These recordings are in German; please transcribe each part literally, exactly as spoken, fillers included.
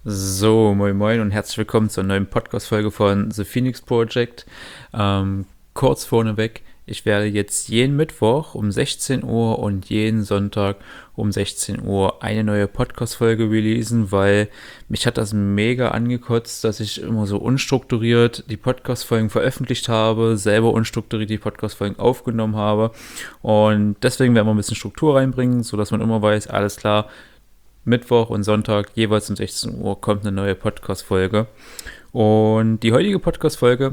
So, moin moin und herzlich willkommen zur neuen Podcast-Folge von The Phoenix Project. Ähm, kurz vorneweg, ich werde jetzt jeden Mittwoch um sechzehn Uhr und jeden Sonntag um sechzehn Uhr eine neue Podcast-Folge releasen, weil mich hat das mega angekotzt, dass ich immer so unstrukturiert die Podcast-Folgen veröffentlicht habe, selber unstrukturiert die Podcast-Folgen aufgenommen habe, und deswegen werden wir ein bisschen Struktur reinbringen, sodass man immer weiß, alles klar, Mittwoch und Sonntag jeweils um sechzehn Uhr kommt eine neue Podcast-Folge. Und die heutige Podcast-Folge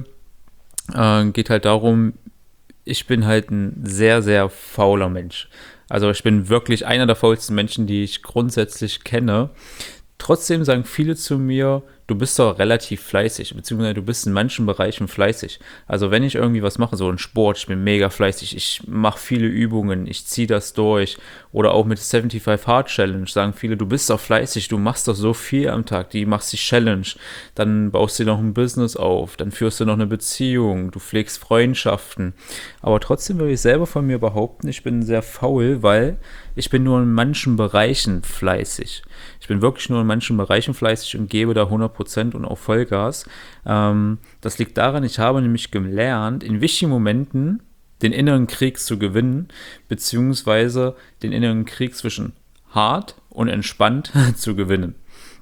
äh, geht halt darum, ich bin halt ein sehr, sehr fauler Mensch. Also ich bin wirklich einer der faulsten Menschen, die ich grundsätzlich kenne. Trotzdem sagen viele zu mir, du bist doch relativ fleißig, beziehungsweise du bist in manchen Bereichen fleißig. Also wenn ich irgendwie was mache, so ein Sport, ich bin mega fleißig, ich mache viele Übungen, ich ziehe das durch. Oder auch mit fünfundsiebzig Hard Challenge sagen viele, du bist doch fleißig, du machst doch so viel am Tag, die machst die Challenge, dann baust du noch ein Business auf, dann führst du noch eine Beziehung, du pflegst Freundschaften. Aber trotzdem will ich selber von mir behaupten, ich bin sehr faul, weil ich bin nur in manchen Bereichen fleißig. Ich bin wirklich nur in manchen Bereichen fleißig und gebe da hundert Prozent und auch Vollgas. Ähm, das liegt daran, ich habe nämlich gelernt, in wichtigen Momenten den inneren Krieg zu gewinnen, beziehungsweise den inneren Krieg zwischen hart und entspannt zu gewinnen.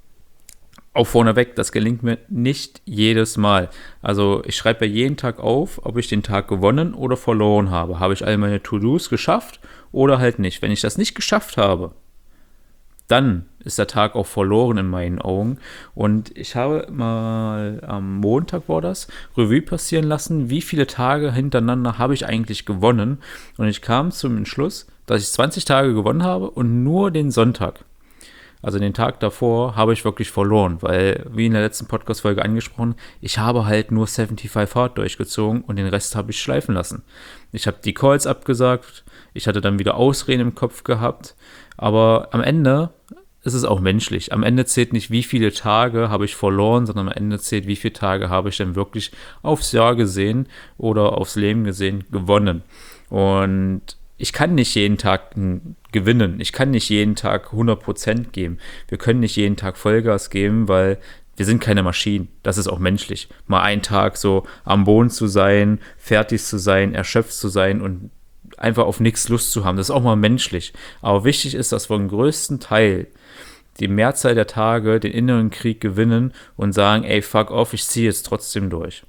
Auch vorneweg, das gelingt mir nicht jedes Mal. Also ich schreibe ja jeden Tag auf, ob ich den Tag gewonnen oder verloren habe. Habe ich all meine To-Dos geschafft oder halt nicht. Wenn ich das nicht geschafft habe, dann ist der Tag auch verloren in meinen Augen. Und ich habe mal am Montag war das, Revue passieren lassen, wie viele Tage hintereinander habe ich eigentlich gewonnen. Und ich kam zum Entschluss, dass ich zwanzig Tage gewonnen habe und nur den Sonntag, also den Tag davor, habe ich wirklich verloren, weil, wie in der letzten Podcast-Folge angesprochen, ich habe halt nur fünfundsiebzig Hard durchgezogen und den Rest habe ich schleifen lassen. Ich habe die Calls abgesagt, ich hatte dann wieder Ausreden im Kopf gehabt, aber am Ende ist es auch menschlich. Am Ende zählt nicht, wie viele Tage habe ich verloren, sondern am Ende zählt, wie viele Tage habe ich denn wirklich aufs Jahr gesehen oder aufs Leben gesehen gewonnen. Und ich kann nicht jeden Tag gewinnen. Ich kann nicht jeden Tag hundert Prozent geben. Wir können nicht jeden Tag Vollgas geben, weil wir sind keine Maschinen. Das ist auch menschlich. Mal einen Tag so am Boden zu sein, fertig zu sein, erschöpft zu sein und einfach auf nichts Lust zu haben. Das ist auch mal menschlich. Aber wichtig ist, dass wir den größten Teil, die Mehrzahl der Tage, den inneren Krieg gewinnen und sagen, ey, fuck off, ich ziehe jetzt trotzdem durch.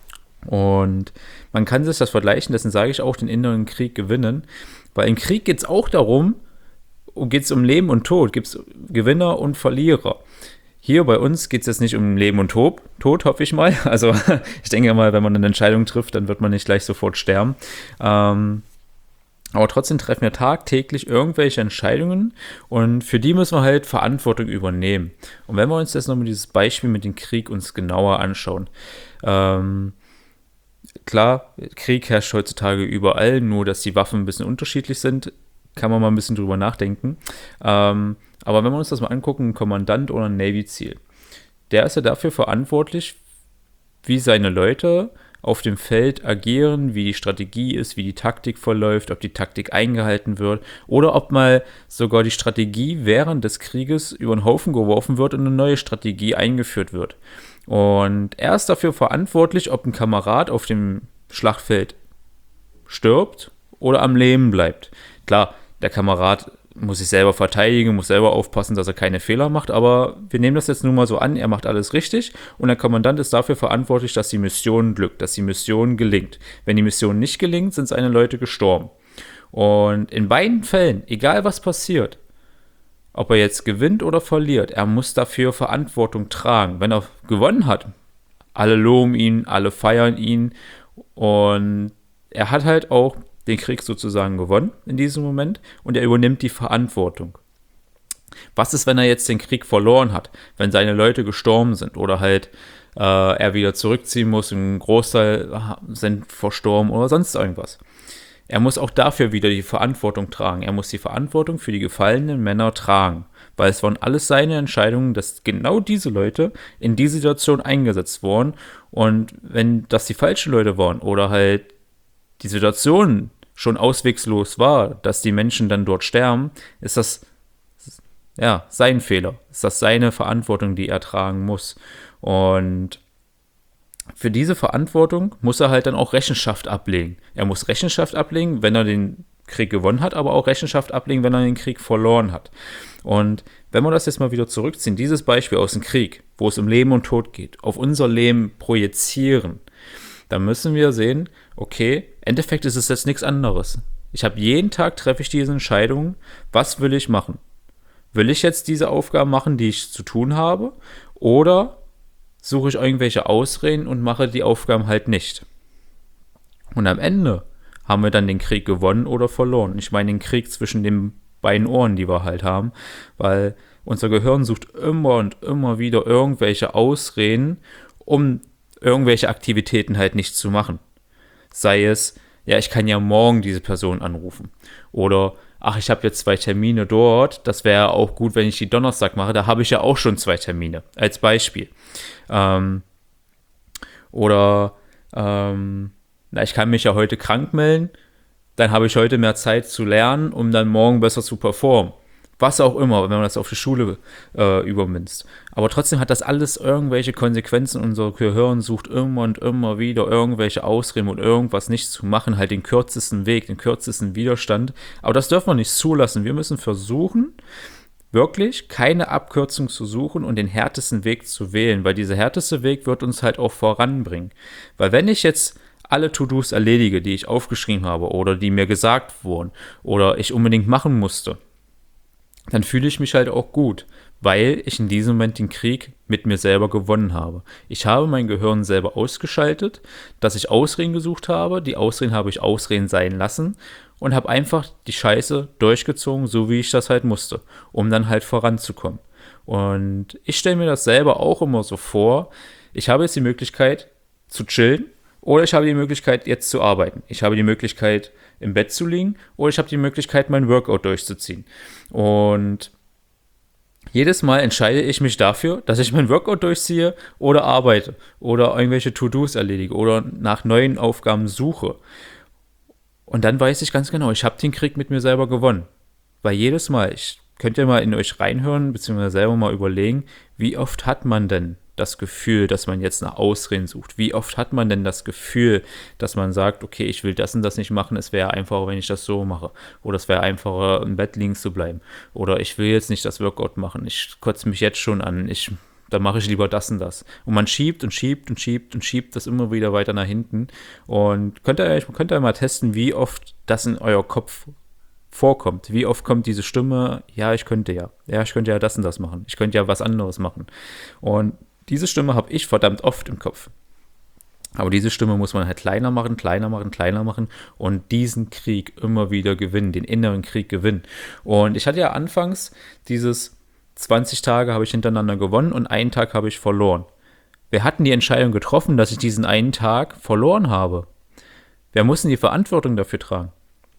Und man kann sich das vergleichen, deswegen sage ich auch, den inneren Krieg gewinnen, weil im Krieg geht es auch darum, geht es um Leben und Tod, gibt es Gewinner und Verlierer. Hier bei uns geht es jetzt nicht um Leben und Tod, Tod hoffe ich mal. Also ich denke mal, wenn man eine Entscheidung trifft, dann wird man nicht gleich sofort sterben. Ähm, aber trotzdem treffen wir tagtäglich irgendwelche Entscheidungen und für die müssen wir halt Verantwortung übernehmen. Und wenn wir uns jetzt nochmal dieses Beispiel mit dem Krieg uns genauer anschauen, ähm, klar, Krieg herrscht heutzutage überall, nur dass die Waffen ein bisschen unterschiedlich sind, kann man mal ein bisschen drüber nachdenken. Ähm, aber wenn wir uns das mal angucken, ein Kommandant oder ein Navy-Ziel, der ist ja dafür verantwortlich, wie seine Leute auf dem Feld agieren, wie die Strategie ist, wie die Taktik verläuft, ob die Taktik eingehalten wird oder ob mal sogar die Strategie während des Krieges über den Haufen geworfen wird und eine neue Strategie eingeführt wird. Und er ist dafür verantwortlich, ob ein Kamerad auf dem Schlachtfeld stirbt oder am Leben bleibt. Klar, der Kamerad muss sich selber verteidigen, muss selber aufpassen, dass er keine Fehler macht, aber wir nehmen das jetzt nun mal so an, er macht alles richtig und der Kommandant ist dafür verantwortlich, dass die Mission glückt, dass die Mission gelingt. Wenn die Mission nicht gelingt, sind seine Leute gestorben. Und in beiden Fällen, egal was passiert, ob er jetzt gewinnt oder verliert, er muss dafür Verantwortung tragen. Wenn er gewonnen hat, alle loben ihn, alle feiern ihn und er hat halt auch den Krieg sozusagen gewonnen in diesem Moment und er übernimmt die Verantwortung. Was ist, wenn er jetzt den Krieg verloren hat, wenn seine Leute gestorben sind oder halt äh, er wieder zurückziehen muss, ein Großteil sind verstorben oder sonst irgendwas? Er muss auch dafür wieder die Verantwortung tragen. Er muss die Verantwortung für die gefallenen Männer tragen, weil es waren alles seine Entscheidungen, dass genau diese Leute in die Situation eingesetzt wurden und wenn das die falschen Leute waren oder halt die Situation schon auswegslos war, dass die Menschen dann dort sterben, ist das ja, sein Fehler. Ist das seine Verantwortung, die er tragen muss. Und für diese Verantwortung muss er halt dann auch Rechenschaft ablegen. Er muss Rechenschaft ablegen, wenn er den Krieg gewonnen hat, aber auch Rechenschaft ablegen, wenn er den Krieg verloren hat. Und wenn wir das jetzt mal wieder zurückziehen, dieses Beispiel aus dem Krieg, wo es um Leben und Tod geht, auf unser Leben projizieren, dann müssen wir sehen, okay, im Endeffekt ist es jetzt nichts anderes. Ich habe jeden Tag, treffe ich diese Entscheidung, was will ich machen? Will ich jetzt diese Aufgaben machen, die ich zu tun habe, oder suche ich irgendwelche Ausreden und mache die Aufgaben halt nicht? Und am Ende haben wir dann den Krieg gewonnen oder verloren. Ich meine den Krieg zwischen den beiden Ohren, die wir halt haben, weil unser Gehirn sucht immer und immer wieder irgendwelche Ausreden, um irgendwelche Aktivitäten halt nicht zu machen. Sei es, ja, ich kann ja morgen diese Person anrufen. Oder, ach, ich habe jetzt zwei Termine dort, das wäre auch gut, wenn ich die Donnerstag mache, da habe ich ja auch schon zwei Termine, als Beispiel. Ähm, oder, ähm, na, ich kann mich ja heute krank melden, dann habe ich heute mehr Zeit zu lernen, um dann morgen besser zu performen. Was auch immer, wenn man das auf die Schule äh, übermünzt. Aber trotzdem hat das alles irgendwelche Konsequenzen. Unser Gehirn sucht immer und immer wieder irgendwelche Ausreden und irgendwas nicht zu machen, halt den kürzesten Weg, den kürzesten Widerstand. Aber das dürfen wir nicht zulassen. Wir müssen versuchen, wirklich keine Abkürzung zu suchen und den härtesten Weg zu wählen, weil dieser härteste Weg wird uns halt auch voranbringen. Weil wenn ich jetzt alle To-Dos erledige, die ich aufgeschrieben habe oder die mir gesagt wurden oder ich unbedingt machen musste, dann fühle ich mich halt auch gut, weil ich in diesem Moment den Krieg mit mir selber gewonnen habe. Ich habe mein Gehirn selber ausgeschaltet, dass ich Ausreden gesucht habe, die Ausreden habe ich Ausreden sein lassen und habe einfach die Scheiße durchgezogen, so wie ich das halt musste, um dann halt voranzukommen. Und ich stelle mir das selber auch immer so vor, ich habe jetzt die Möglichkeit zu chillen oder ich habe die Möglichkeit jetzt zu arbeiten. Ich habe die Möglichkeit im Bett zu liegen oder ich habe die Möglichkeit, mein Workout durchzuziehen. Und jedes Mal entscheide ich mich dafür, dass ich mein Workout durchziehe oder arbeite oder irgendwelche To-Dos erledige oder nach neuen Aufgaben suche. Und dann weiß ich ganz genau, ich habe den Krieg mit mir selber gewonnen. Weil jedes Mal, ich könnt ihr mal in euch reinhören, beziehungsweise selber mal überlegen, wie oft hat man denn das Gefühl, dass man jetzt nach Ausreden sucht? Wie oft hat man denn das Gefühl, dass man sagt, okay, ich will das und das nicht machen, es wäre einfacher, wenn ich das so mache. Oder es wäre einfacher, im Bett liegen zu bleiben. Oder ich will jetzt nicht das Workout machen, ich kotze mich jetzt schon an, ich, dann mache ich lieber das und das. Und man schiebt und schiebt und schiebt und schiebt das immer wieder weiter nach hinten. Und könnt ihr, könnt ihr mal testen, wie oft das in euer Kopf vorkommt. Wie oft kommt diese Stimme, ja, ich könnte ja. Ja, ich könnte ja das und das machen. Ich könnte ja was anderes machen. Und diese Stimme habe ich verdammt oft im Kopf. Aber diese Stimme muss man halt kleiner machen, kleiner machen, kleiner machen und diesen Krieg immer wieder gewinnen, den inneren Krieg gewinnen. Und ich hatte ja anfangs dieses zwanzig Tage habe ich hintereinander gewonnen und einen Tag habe ich verloren. Wir hatten die Entscheidung getroffen, dass ich diesen einen Tag verloren habe. Wer muss denn die Verantwortung dafür tragen?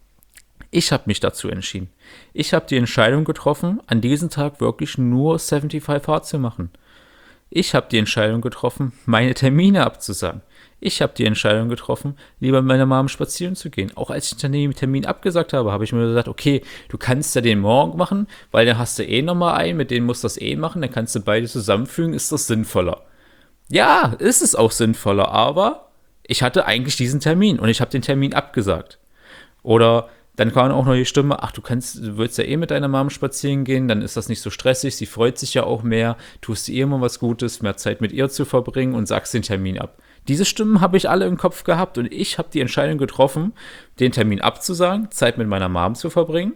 Ich habe mich dazu entschieden. Ich habe die Entscheidung getroffen, an diesem Tag wirklich nur fünfundsiebzig Hard zu machen. Ich habe die Entscheidung getroffen, meine Termine abzusagen. Ich habe die Entscheidung getroffen, lieber mit meiner Mom spazieren zu gehen. Auch als ich den Termin abgesagt habe, habe ich mir gesagt, okay, du kannst ja den morgen machen, weil dann hast du eh nochmal einen, mit denen musst du das eh machen, dann kannst du beide zusammenfügen, ist das sinnvoller. Ja, ist es auch sinnvoller, aber ich hatte eigentlich diesen Termin und ich habe den Termin abgesagt. Oder dann kam auch noch die Stimme, ach, du kannst, du willst ja eh mit deiner Mom spazieren gehen, dann ist das nicht so stressig, sie freut sich ja auch mehr, tust ihr immer was Gutes, mehr Zeit mit ihr zu verbringen und sagst den Termin ab. Diese Stimmen habe ich alle im Kopf gehabt und ich habe die Entscheidung getroffen, den Termin abzusagen, Zeit mit meiner Mom zu verbringen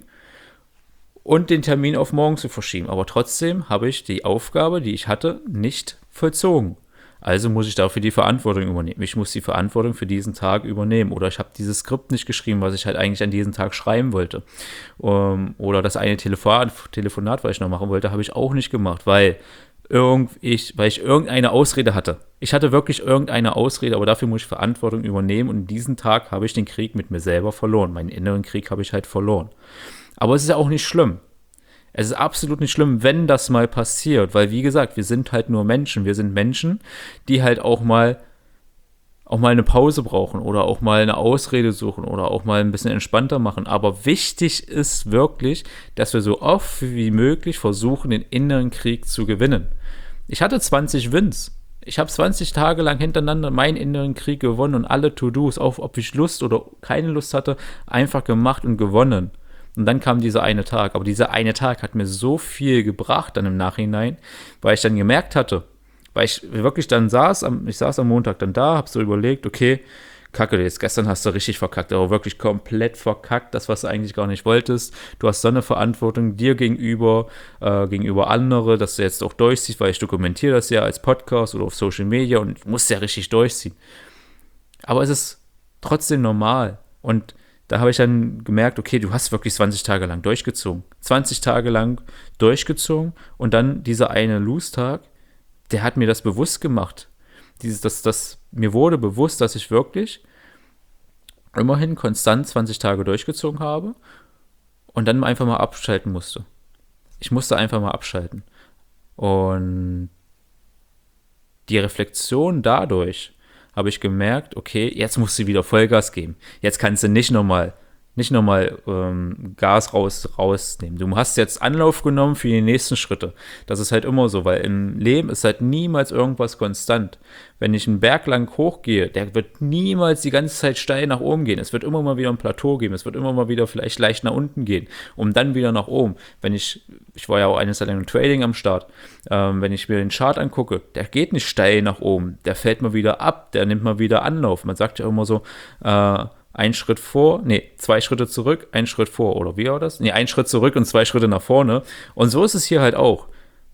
und den Termin auf morgen zu verschieben. Aber trotzdem habe ich die Aufgabe, die ich hatte, nicht vollzogen. Also muss ich dafür die Verantwortung übernehmen. Ich muss die Verantwortung für diesen Tag übernehmen. Oder ich habe dieses Skript nicht geschrieben, was ich halt eigentlich an diesem Tag schreiben wollte. Um, oder das eine Telefon- Telefonat, was ich noch machen wollte, habe ich auch nicht gemacht, weil, irgend ich, weil ich irgendeine Ausrede hatte. Ich hatte wirklich irgendeine Ausrede, aber dafür muss ich Verantwortung übernehmen. Und diesen Tag habe ich den Krieg mit mir selber verloren. Meinen inneren Krieg habe ich halt verloren. Aber es ist ja auch nicht schlimm. Es ist absolut nicht schlimm, wenn das mal passiert, weil wie gesagt, wir sind halt nur Menschen. Wir sind Menschen, die halt auch mal auch mal eine Pause brauchen oder auch mal eine Ausrede suchen oder auch mal ein bisschen entspannter machen. Aber wichtig ist wirklich, dass wir so oft wie möglich versuchen, den inneren Krieg zu gewinnen. Ich hatte zwanzig Wins. Ich habe zwanzig Tage lang hintereinander meinen inneren Krieg gewonnen und alle To-Dos, auch ob ich Lust oder keine Lust hatte, einfach gemacht und gewonnen. Und dann kam dieser eine Tag. Aber dieser eine Tag hat mir so viel gebracht dann im Nachhinein, weil ich dann gemerkt hatte, weil ich wirklich dann saß, am, ich saß am Montag dann da, hab so überlegt, okay, Kacke, jetzt gestern hast du richtig verkackt, aber wirklich komplett verkackt, das, was du eigentlich gar nicht wolltest. Du hast so eine Verantwortung dir gegenüber, äh, gegenüber andere, dass du jetzt auch durchziehst, weil ich dokumentiere das ja als Podcast oder auf Social Media und musst ja richtig durchziehen. Aber es ist trotzdem normal. Und da habe ich dann gemerkt, okay, du hast wirklich zwanzig Tage lang durchgezogen. zwanzig Tage lang durchgezogen und dann dieser eine Lose-Tag, der hat mir das bewusst gemacht. Dieses, das, das, mir wurde bewusst, dass ich wirklich immerhin konstant zwanzig Tage durchgezogen habe und dann einfach mal abschalten musste. Ich musste einfach mal abschalten. Und die Reflexion dadurch habe ich gemerkt, okay, jetzt musst du wieder Vollgas geben. Jetzt kannst du nicht nochmal nicht nochmal ähm, Gas raus, rausnehmen. Du hast jetzt Anlauf genommen für die nächsten Schritte. Das ist halt immer so, weil im Leben ist halt niemals irgendwas konstant. Wenn ich einen Berg lang hochgehe, der wird niemals die ganze Zeit steil nach oben gehen. Es wird immer mal wieder ein Plateau geben. Es wird immer mal wieder vielleicht leicht nach unten gehen, um dann wieder nach oben. Wenn ich, ich war ja auch eines Zeit im Trading am Start, ähm, wenn ich mir den Chart angucke, der geht nicht steil nach oben. Der fällt mal wieder ab, der nimmt mal wieder Anlauf. Man sagt ja immer so, äh, ein Schritt vor, nee, zwei Schritte zurück, ein Schritt vor, oder wie war das? Nee, ein Schritt zurück und zwei Schritte nach vorne. Und so ist es hier halt auch.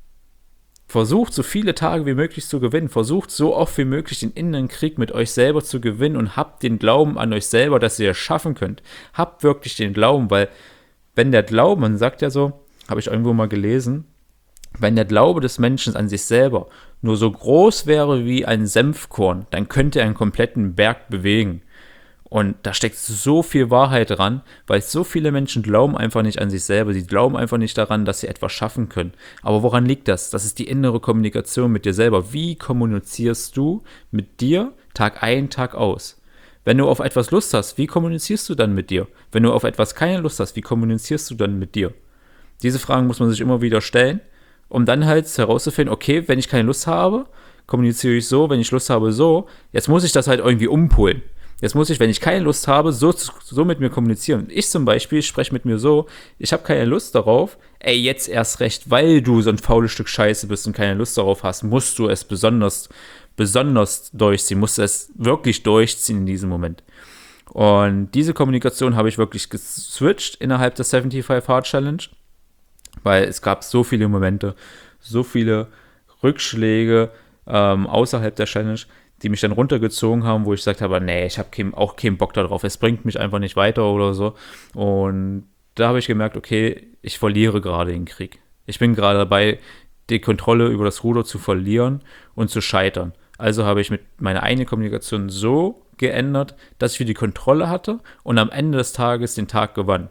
Versucht, so viele Tage wie möglich zu gewinnen. Versucht, so oft wie möglich den inneren Krieg mit euch selber zu gewinnen und habt den Glauben an euch selber, dass ihr es schaffen könnt. Habt wirklich den Glauben, weil wenn der Glaube, man sagt ja so, habe ich irgendwo mal gelesen, wenn der Glaube des Menschen an sich selber nur so groß wäre wie ein Senfkorn, dann könnte er einen kompletten Berg bewegen. Und da steckt so viel Wahrheit dran, weil so viele Menschen glauben einfach nicht an sich selber. Sie glauben einfach nicht daran, dass sie etwas schaffen können. Aber woran liegt das? Das ist die innere Kommunikation mit dir selber. Wie kommunizierst du mit dir Tag ein, Tag aus? Wenn du auf etwas Lust hast, wie kommunizierst du dann mit dir? Wenn du auf etwas keine Lust hast, wie kommunizierst du dann mit dir? Diese Fragen muss man sich immer wieder stellen, um dann halt herauszufinden, okay, wenn ich keine Lust habe, kommuniziere ich so, wenn ich Lust habe, so. Jetzt muss ich das halt irgendwie umpolen. Jetzt muss ich, wenn ich keine Lust habe, so, so mit mir kommunizieren. Ich zum Beispiel spreche mit mir so, ich habe keine Lust darauf, ey, jetzt erst recht, weil du so ein faules Stück Scheiße bist und keine Lust darauf hast, musst du es besonders, besonders durchziehen, musst du es wirklich durchziehen in diesem Moment. Und diese Kommunikation habe ich wirklich geswitcht innerhalb der fünfundsiebzig Hard Challenge, weil es gab so viele Momente, so viele Rückschläge ähm, außerhalb der Challenge, die mich dann runtergezogen haben, wo ich gesagt habe, nee, ich habe auch keinen Bock darauf, es bringt mich einfach nicht weiter oder so. Und da habe ich gemerkt, okay, ich verliere gerade den Krieg. Ich bin gerade dabei, die Kontrolle über das Ruder zu verlieren und zu scheitern. Also habe ich mit meiner eigenen Kommunikation so geändert, dass ich wieder die Kontrolle hatte und am Ende des Tages den Tag gewann.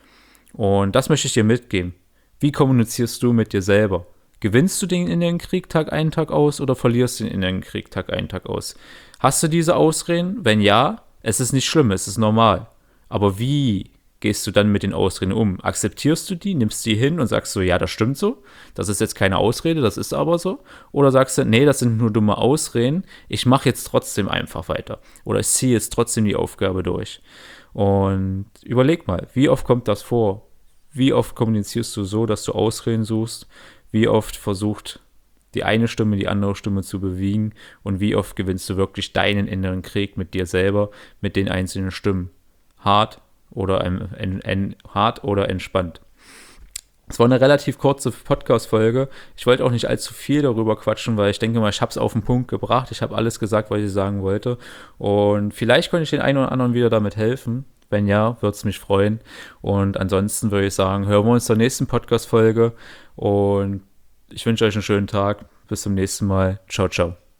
Und das möchte ich dir mitgeben. Wie kommunizierst du mit dir selber? Gewinnst du den inneren Krieg Tag ein, Tag aus oder verlierst du den inneren Krieg Tag ein, Tag aus? Hast du diese Ausreden? Wenn ja, es ist nicht schlimm, es ist normal. Aber wie gehst du dann mit den Ausreden um? Akzeptierst du die, nimmst die hin und sagst so, ja, das stimmt so, das ist jetzt keine Ausrede, das ist aber so? Oder sagst du, nee, das sind nur dumme Ausreden, ich mache jetzt trotzdem einfach weiter. Oder ich ziehe jetzt trotzdem die Aufgabe durch. Und überleg mal, wie oft kommt das vor? Wie oft kommunizierst du so, dass du Ausreden suchst? Wie oft versucht die eine Stimme die andere Stimme zu bewegen und wie oft gewinnst du wirklich deinen inneren Krieg mit dir selber, mit den einzelnen Stimmen? Hart oder, en, en, en, hart oder entspannt? Es war eine relativ kurze Podcast-Folge. Ich wollte auch nicht allzu viel darüber quatschen, weil ich denke mal, ich habe es auf den Punkt gebracht. Ich habe alles gesagt, was ich sagen wollte. Und vielleicht konnte ich den einen oder anderen wieder damit helfen. Wenn ja, würde es mich freuen. Und ansonsten würde ich sagen, hören wir uns zur nächsten Podcast-Folge. Und ich wünsche euch einen schönen Tag. Bis zum nächsten Mal. Ciao, ciao.